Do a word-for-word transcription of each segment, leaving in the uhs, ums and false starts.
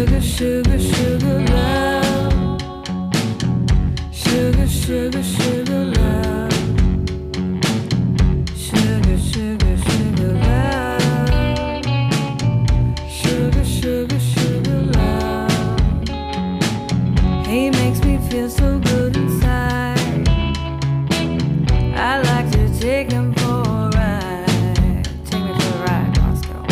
Sugar, sugar, sugar love. Sugar, sugar, sugar love. Sugar, sugar, sugar love. Sugar, sugar, sugar love. He makes me feel so good inside. I like to take him for a ride. Take me for a ride, Roscoe.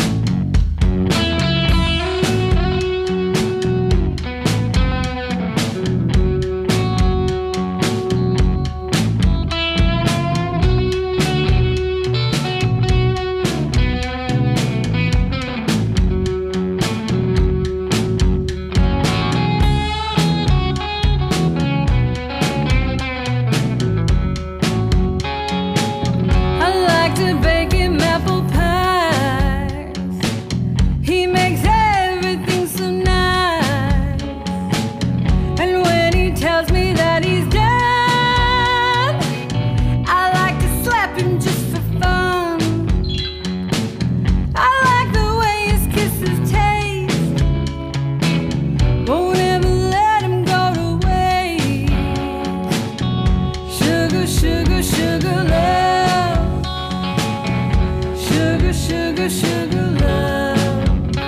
Sugar, sugar love. Sugar, sugar, sugar love.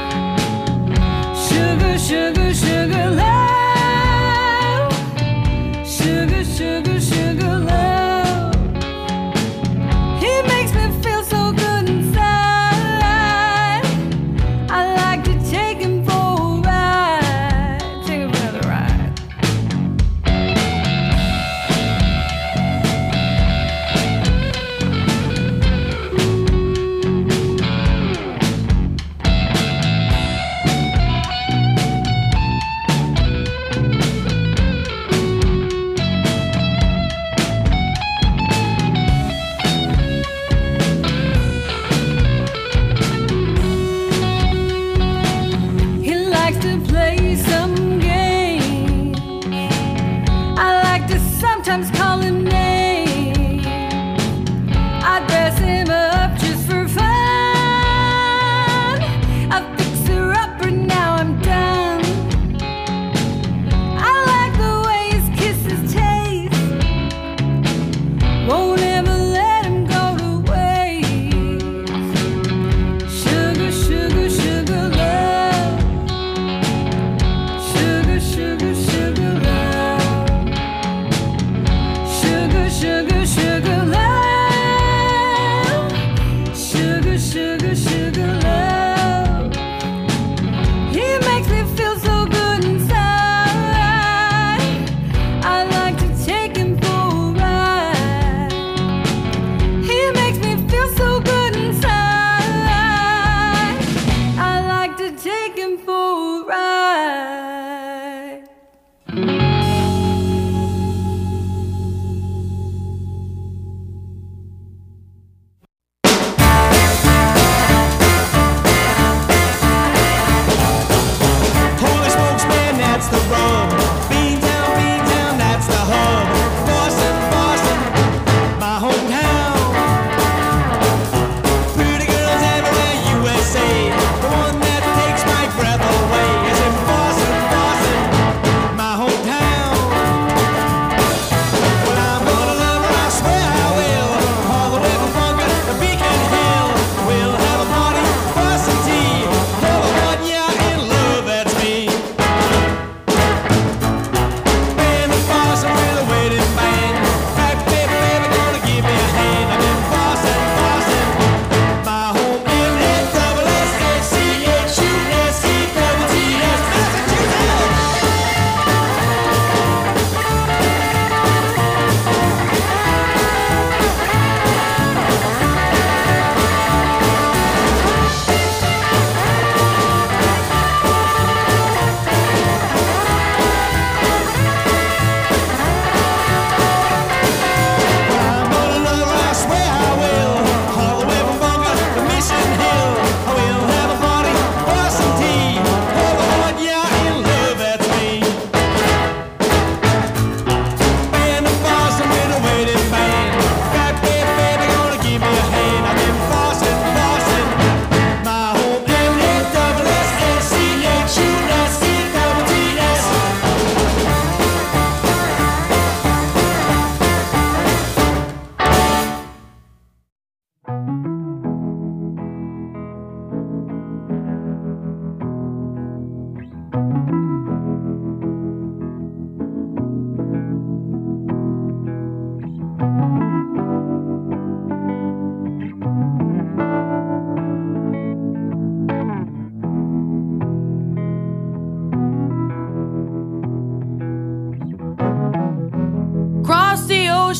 Sugar, sugar, sugar love. Sugar, sugar, sugar love. He makes me feel so good inside. I like to take him for a ride. Take him for another ride. Sometimes call him names. I dress him up just for fun. I fix her up and now I'm done. I like the way his kisses taste. Won't ever let him go to waste. Sugar, sugar, sugar love. Sugar,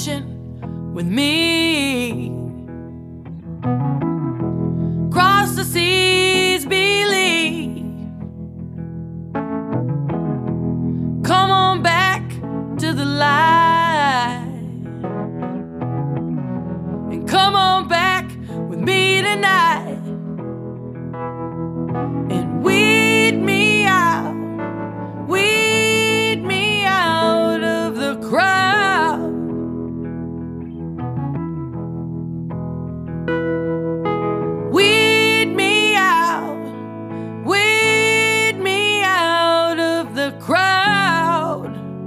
ocean with me. Cross the seas, believe. Come on back to the light, and come on back with me tonight, and weed me out, weed me out of the crowd. Weed me out, weed me out of the crowd.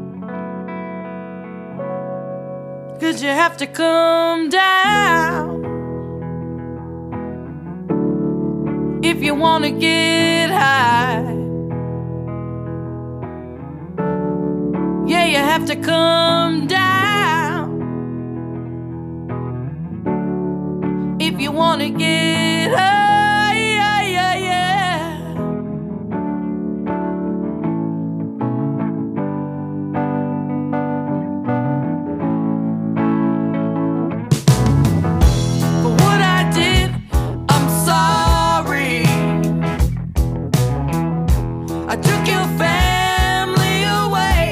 'Cause you have to come down if you wanna get high. Yeah, you have to come down if you wanna get high. Yeah, yeah, yeah. For what I did, I'm sorry. I took your family away.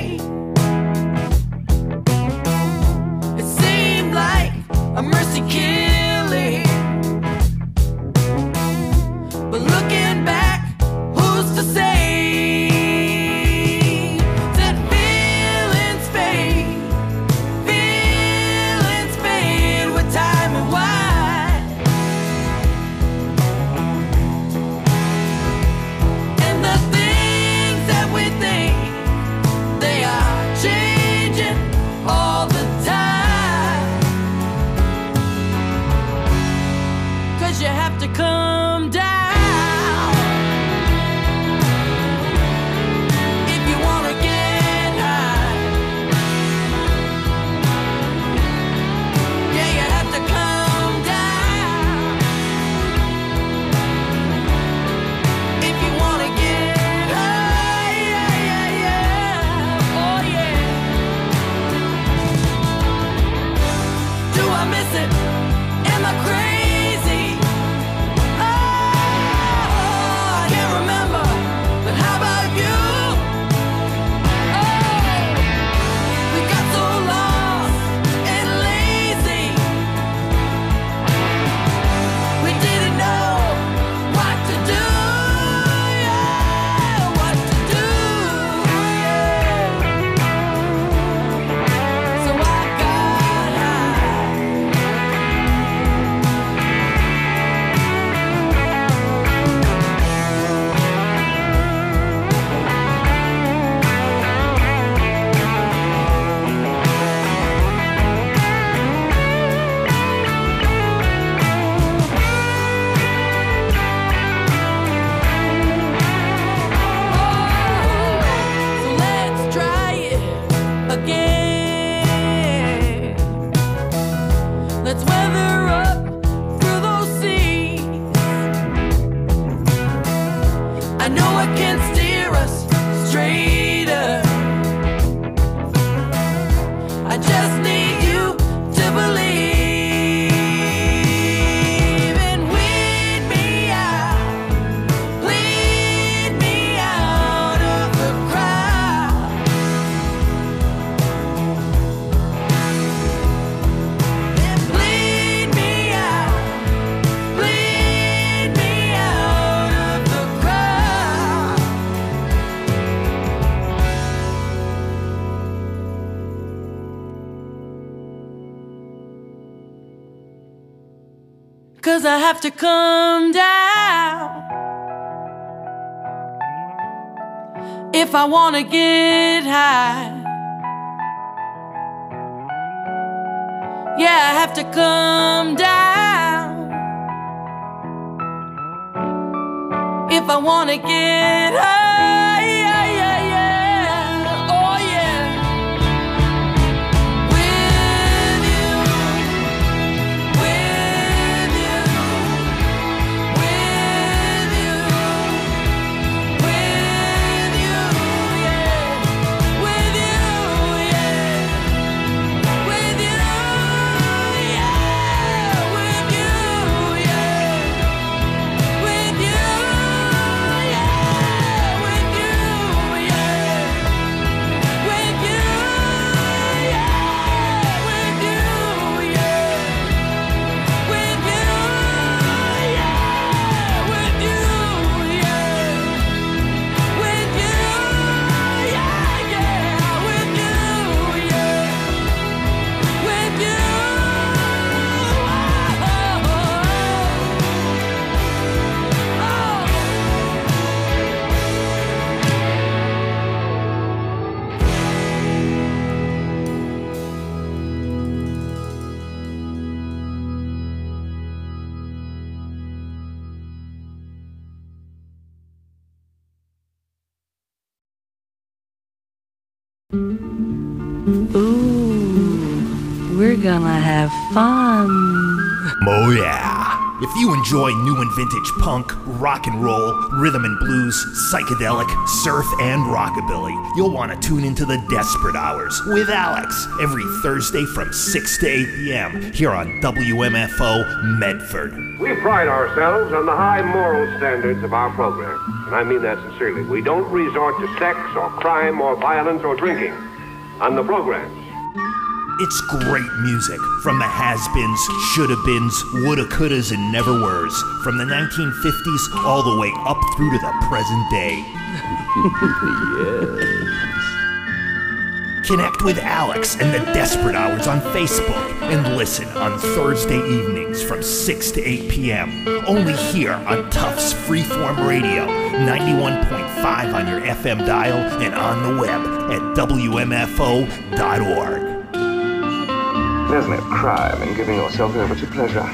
It seemed like a mercy killing, but looking back, who's to say that feelings fade, feelings fade with time and wine. And the things that we think, they are changing all the time. 'Cause you have to come down if you wanna get high. Yeah, you have to come down if you wanna get high. Yeah, yeah, yeah. Oh yeah. Do I miss it? Am I crazy? Oh, I can't remember, but how about you? Oh, we got so lost and lazy, we didn't know what to do. Yeah, what to do. Yeah. So I got high. So let's try it again. Let's weather up through those seas. I know it can steer us straighter. I just need you to believe, and weed me out, lead me out of the crowd. And bleed me out, bleed me out of the crowd. 'Cause I have to come down if I wanna get high. Yeah, I have to come down if I wanna get high. Yeah, yeah, yeah. Oh yeah. With you, with you, with you, with you, yeah. With you, yeah. With you. Ooh, we're gonna have fun. Oh yeah. If you enjoy new and vintage punk, rock and roll, rhythm and blues, psychedelic, surf, and rockabilly, you'll want to tune into the Desperate Hours with Alex every Thursday from six to eight p.m. here on W M F O Medford. We pride ourselves on the high moral standards of our program, and I mean that sincerely. We don't resort to sex or crime or violence or drinking on the program. It's great music from the has-beens, shoulda-beens, woulda-couldas, and never-weres, from the nineteen fifties all the way up through to the present day. Yes. Connect with Alex and the Desperate Hours on Facebook and listen on Thursday evenings from six to eight p.m. only here on Tufts Freeform Radio, ninety-one point five on your F M dial and on the web at W M F O dot org. There's no crime in giving yourself over to pleasure.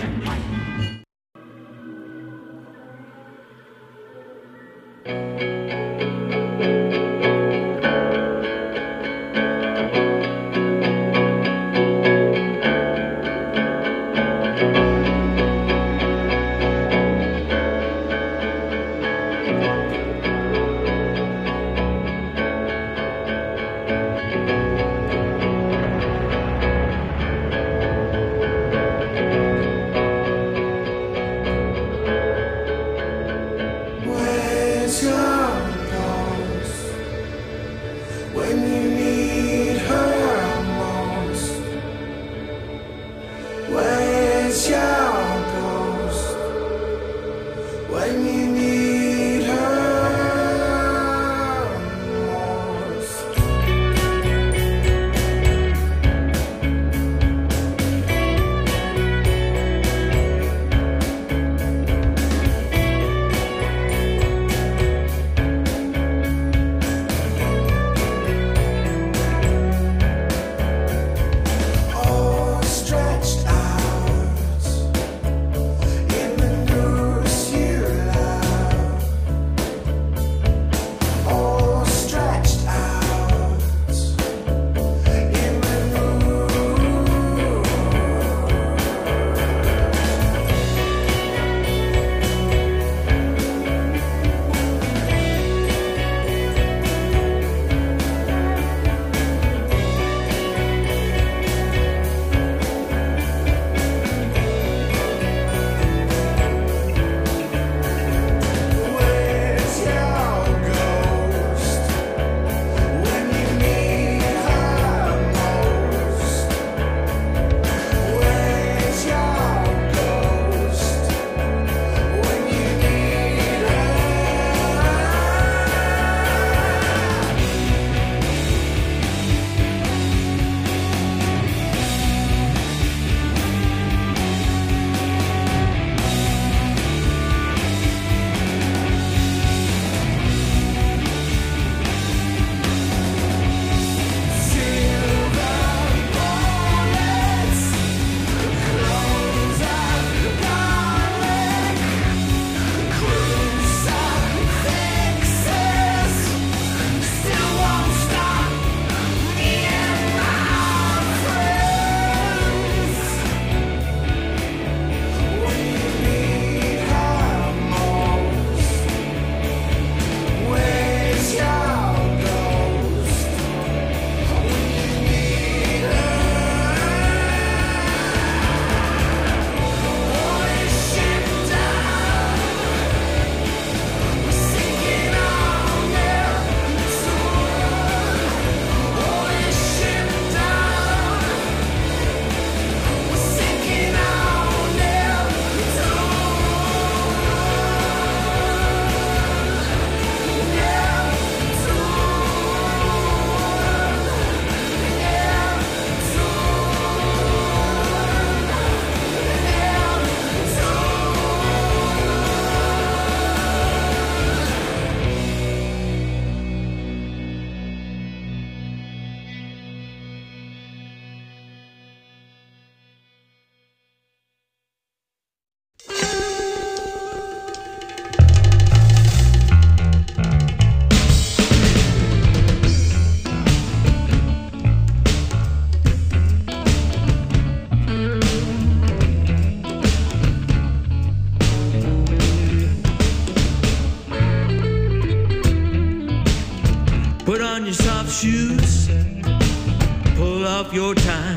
Put on your soft shoes, pull off your tie,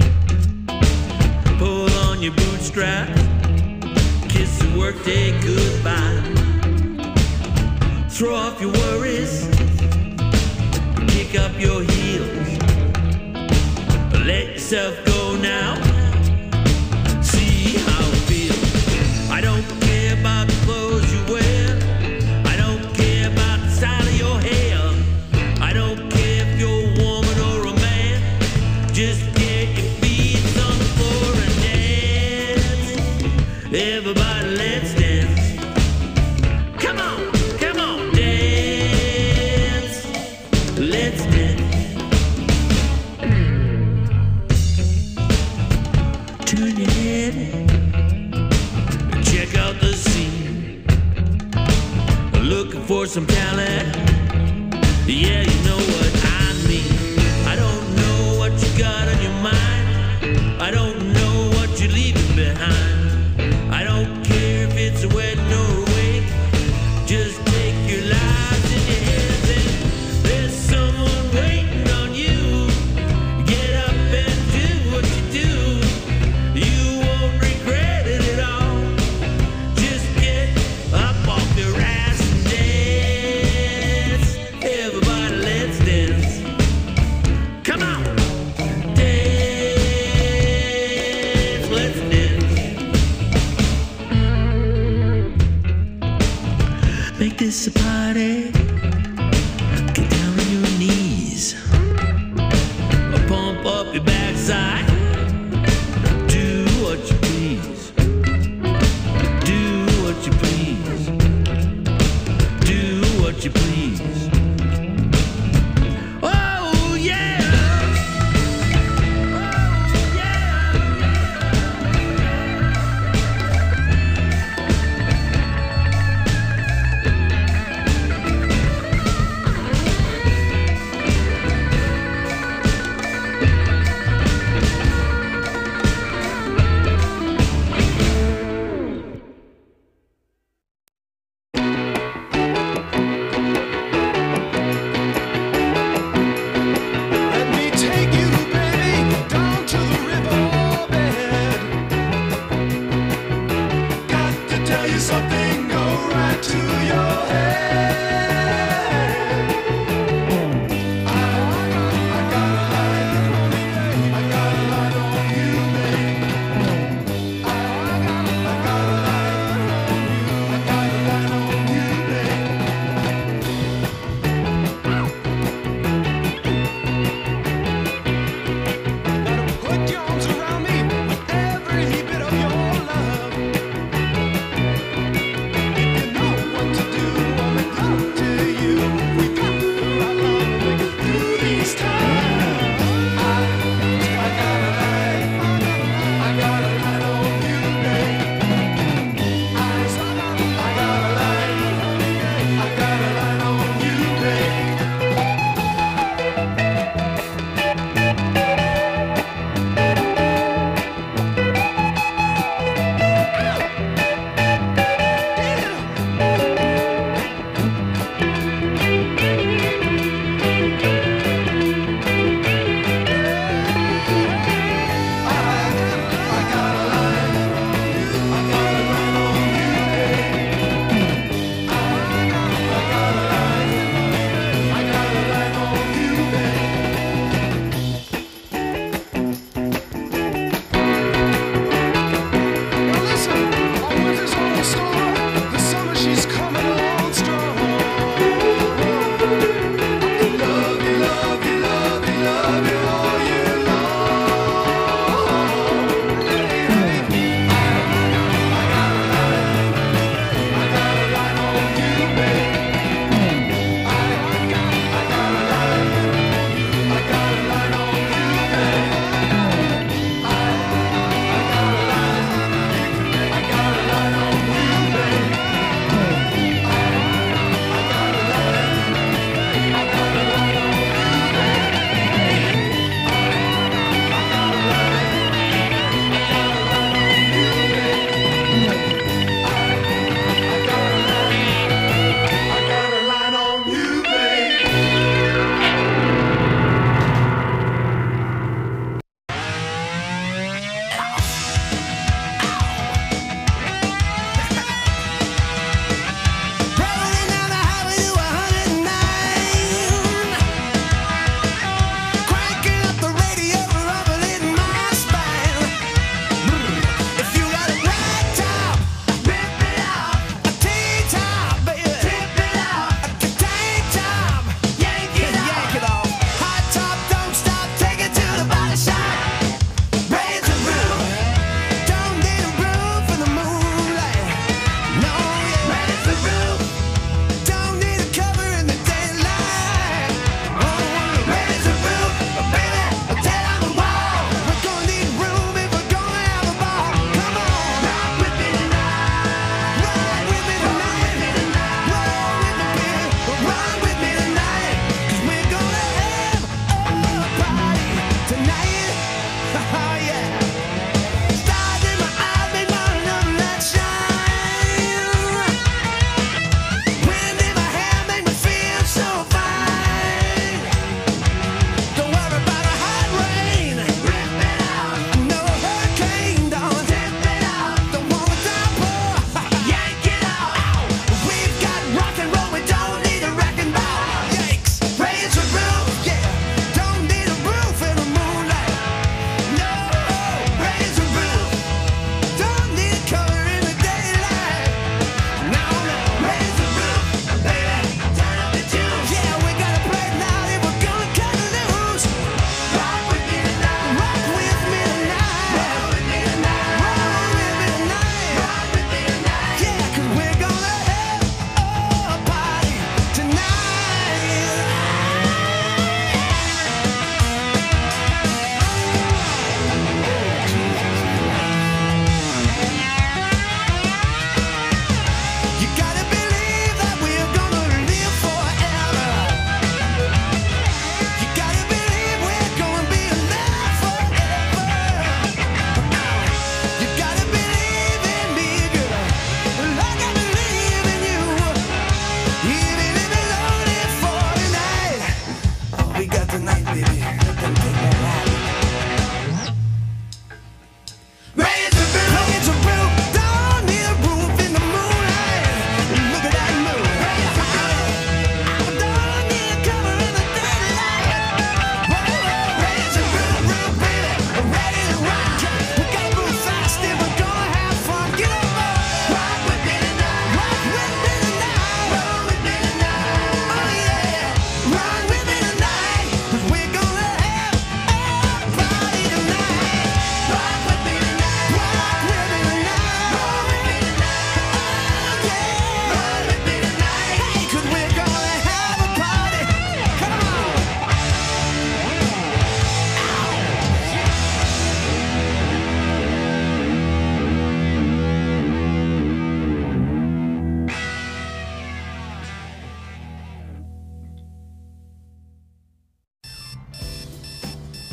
pull on your bootstrap, kiss the workday goodbye. Throw off your worries, kick up your heels, let yourself go now, see how it feels. I don't care about the clothes you wear, I don't care about the style of your hair, I don't care if you're a woman or a man, just get your feet on the floor and dance. Everybody let's dance. Come on, come on, dance. Let's dance. Turn your head, check out the scene. Looking for some talent, yeah, you know what I mean. I don't know what you got on your mind, I don't know what you're leaving behind. I don't care if it's a wedding or a wake, just take your lives in your hands and there's someone waiting on you. Get up and do what you do, you won't regret it at all. Just get up off your ass and dance. Everybody let's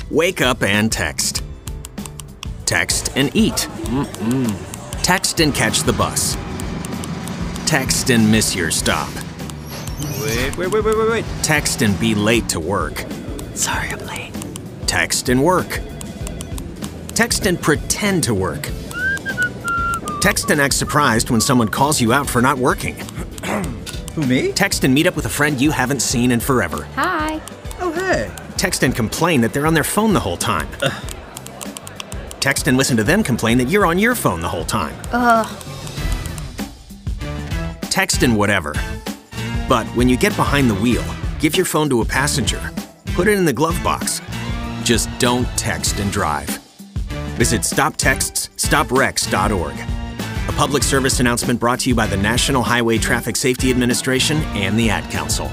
Wake up and text. Text and eat. Mm-mm. Text and catch the bus. Text and miss your stop. Wait, wait, wait, wait, wait, wait. Text and be late to work. Sorry, I'm late. Text and work. Text and pretend to work. Text and act surprised when someone calls you out for not working. Who, me? Text and meet up with a friend you haven't seen in forever. Hi. Oh, hey. Text and complain that they're on their phone the whole time. Ugh. Text and listen to them complain that you're on your phone the whole time. Ugh. Text and whatever. But when you get behind the wheel, give your phone to a passenger. Put it in the glove box. Just don't text and drive. Visit stop texts stop wrecks dot org. A public service announcement brought to you by the National Highway Traffic Safety Administration and the Ad Council.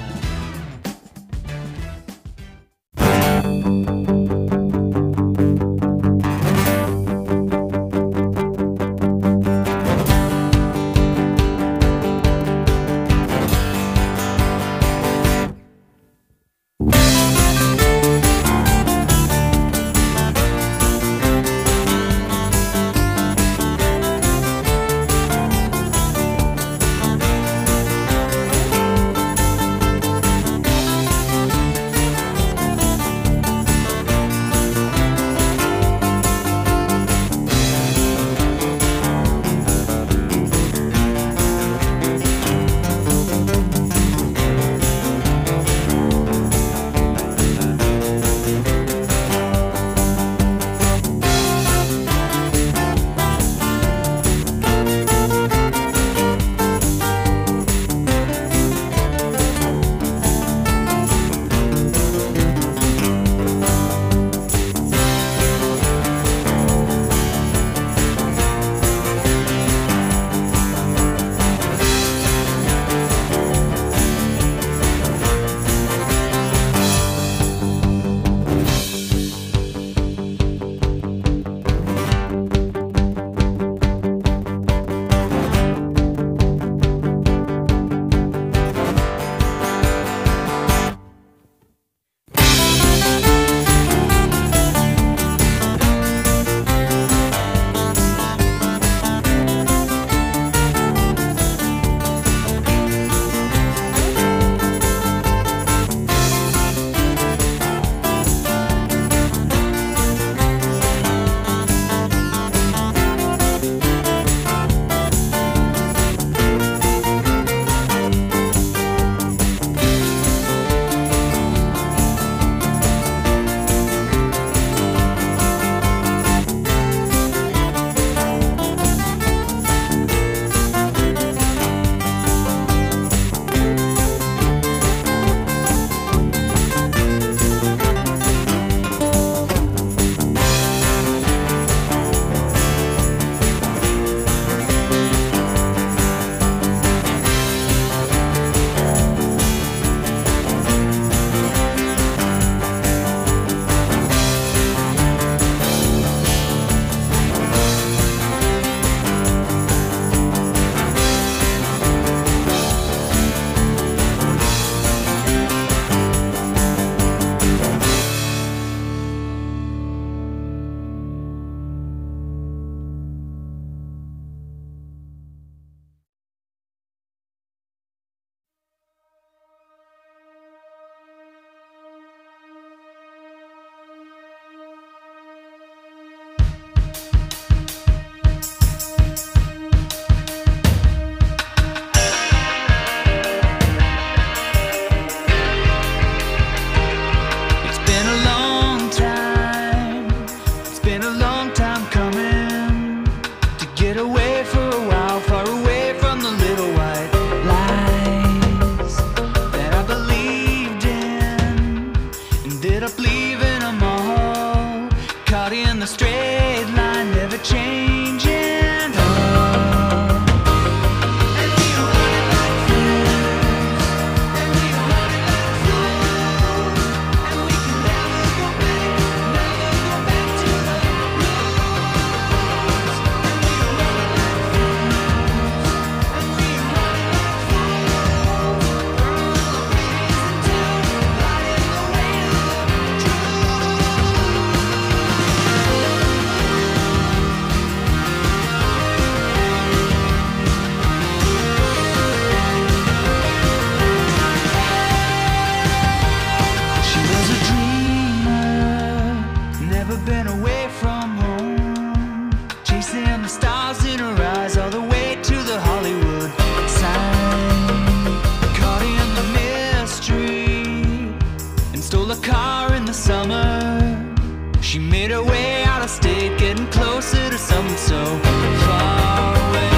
a car in the summer. She made her way out of state, getting closer to something so far away.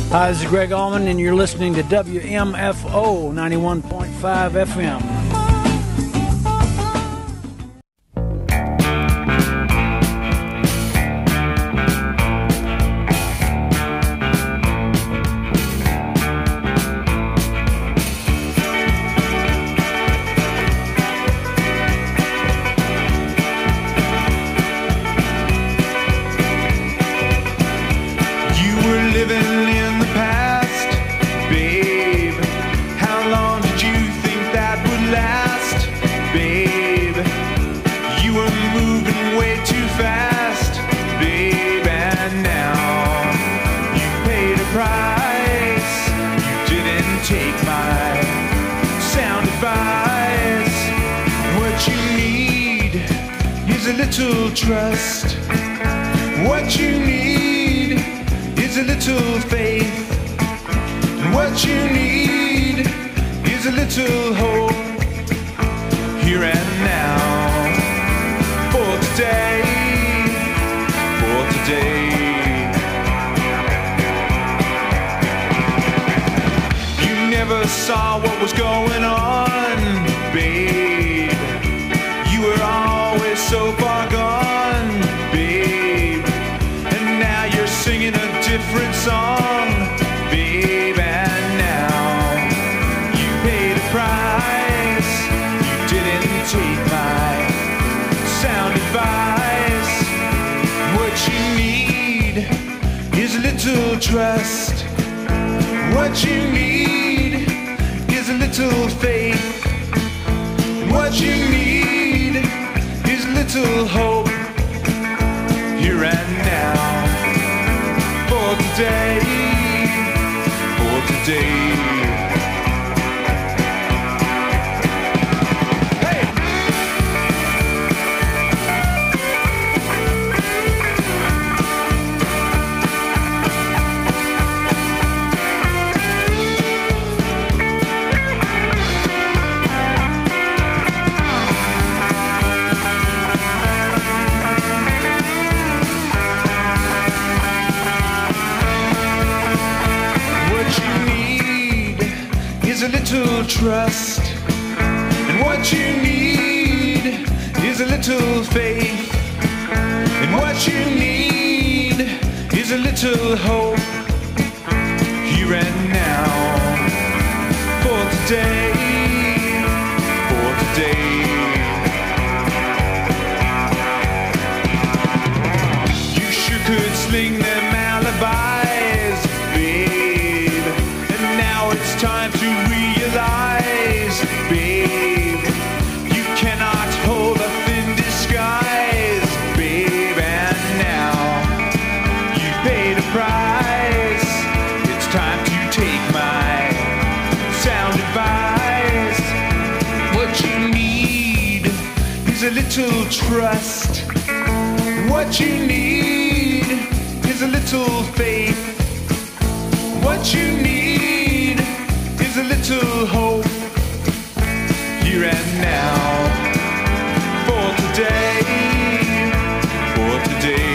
Hi, this is Greg Allman, and you're listening to W M F O ninety-one point five F M. Trust. What you need is a little faith. And what you need is a little hope. Here and now. For today. For today. You never saw what was going on, babe. You were always so far gone, babe. And now you're singing a different song, babe. And now you paid a price. You didn't take my sound advice. What you need is a little trust. What you need is a little faith. What you need is a little hope. Here and now. For today. For today. A little trust, and what you need is a little faith, and what you need is a little hope. Here and now. For today. For today. You sure could sling them alibis, babe. And now it's time to realize, babe, you cannot hold up in disguise, babe. And now you paid a price. It's time to take my sound advice. What you need is a little trust. What you need is a little faith. What you need is a little hope. Here and now. For today. For today.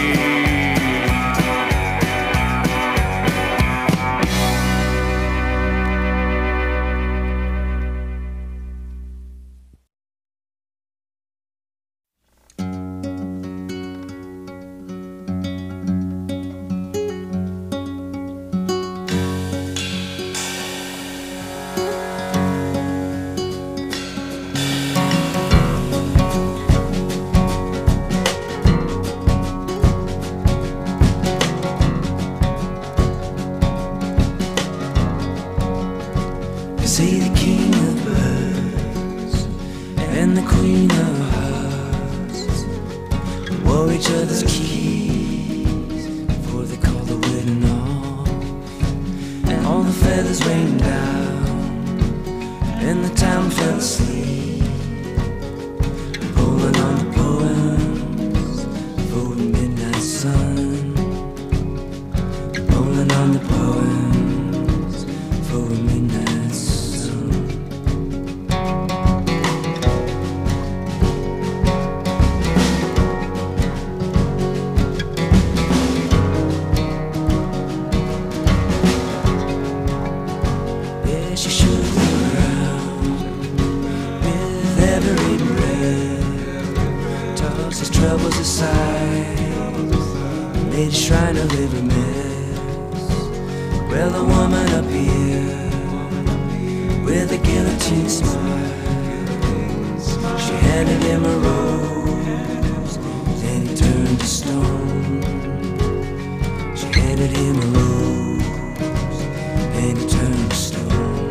Say the king of birds and the queen of hearts wore each other's keys before they called the wedding off. And all the feathers rained down and the town fell asleep, pulling on the poems for the midnight sun, pulling on the poems for the midnight sun. toss his troubles aside, made a shrine of every mess. Well, the woman up here with a guillotine smile, she handed him a rose, then he turned to stone. She handed him a rose, then he turned to stone.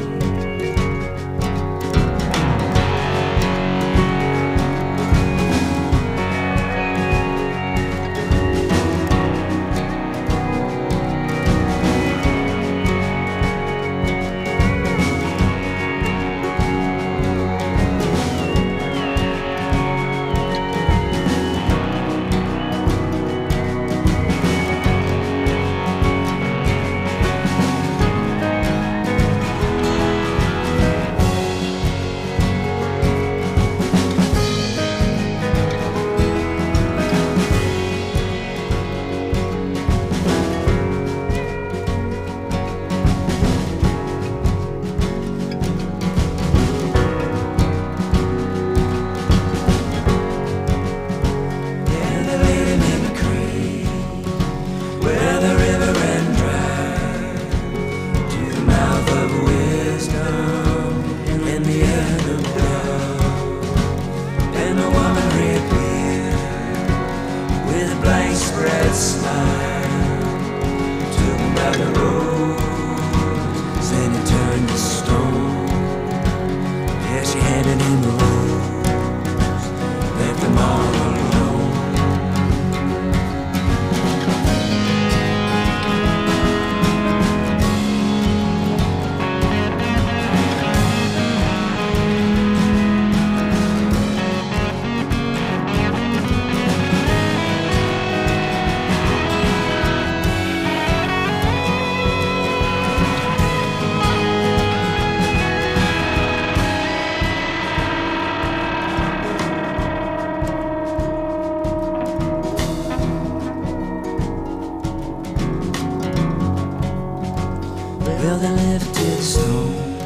Well, they lifted the stone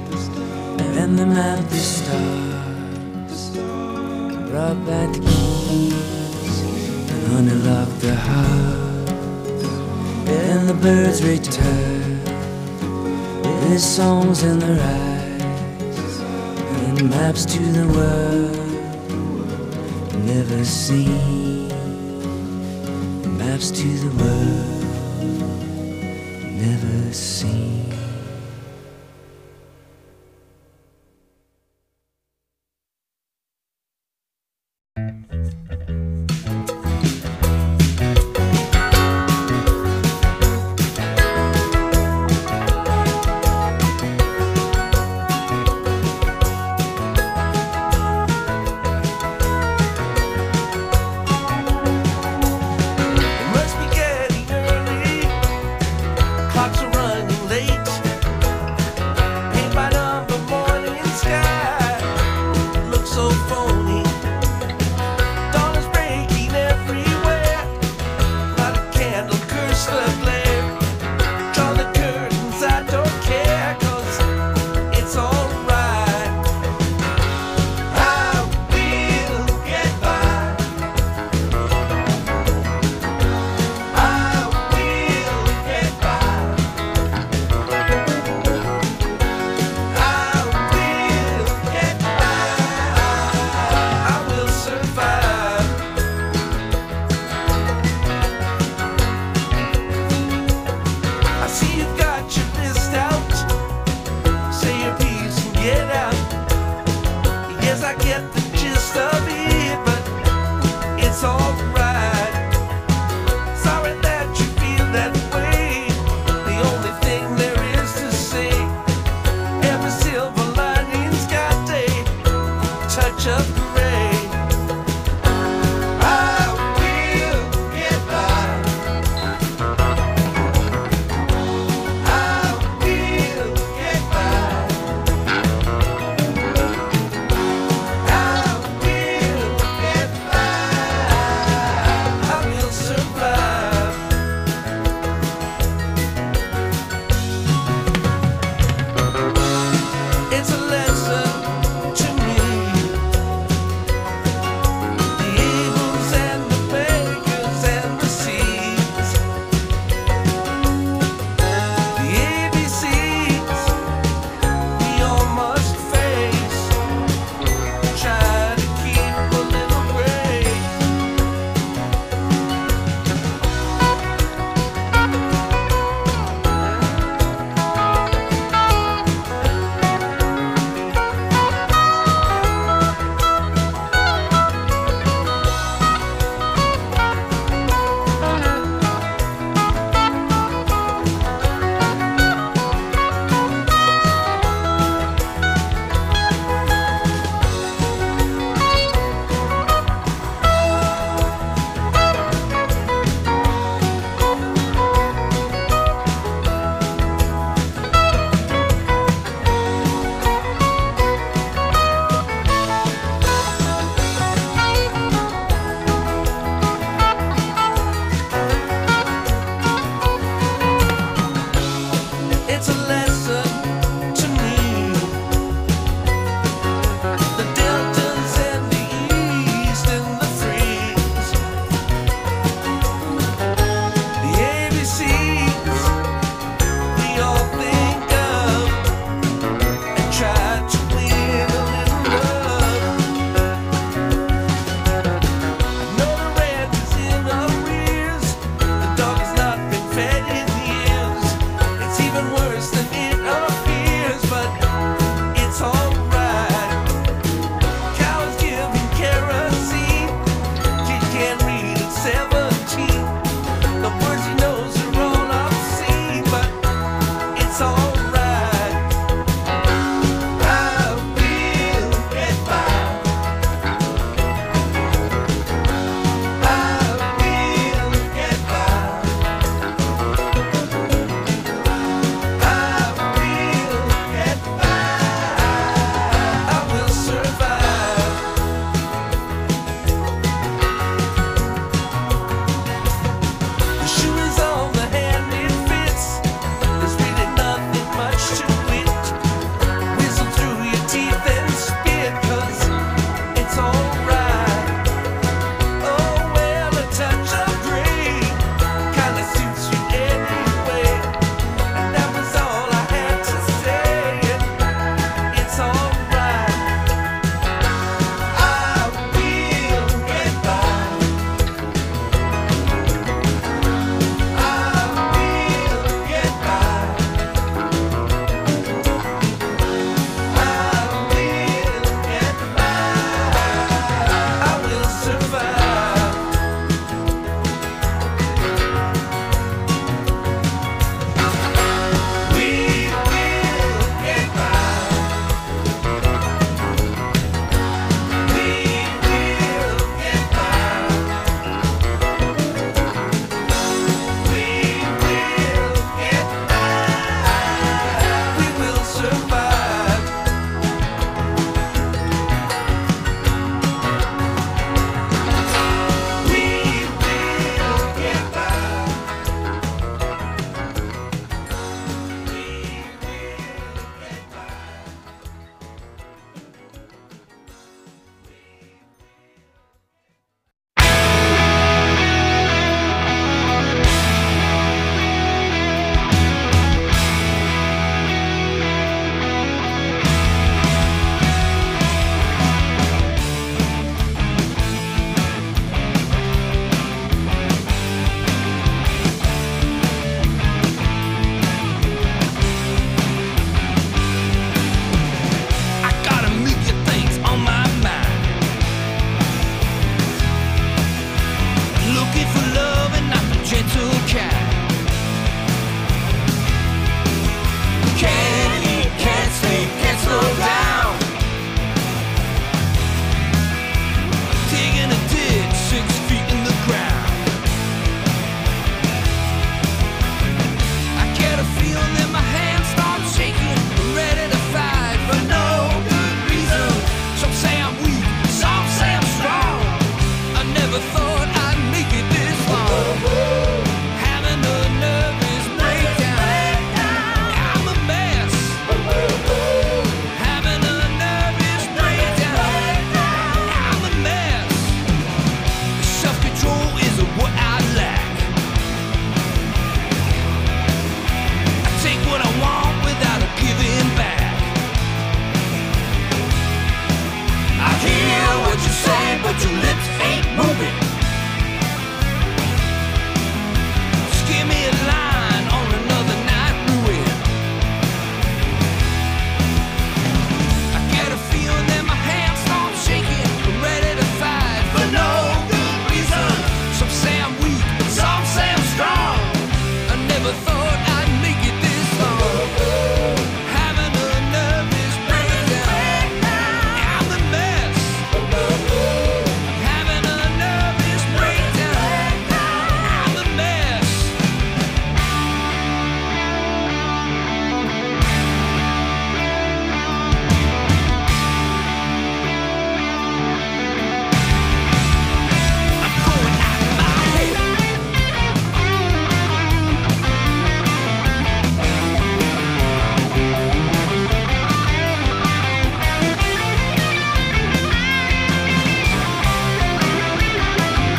and they mapped the stars, brought back the keys and honey locked the heart. And the birds returned with songs in their eyes and maps to the world never seen, maps to the world never seen. never thought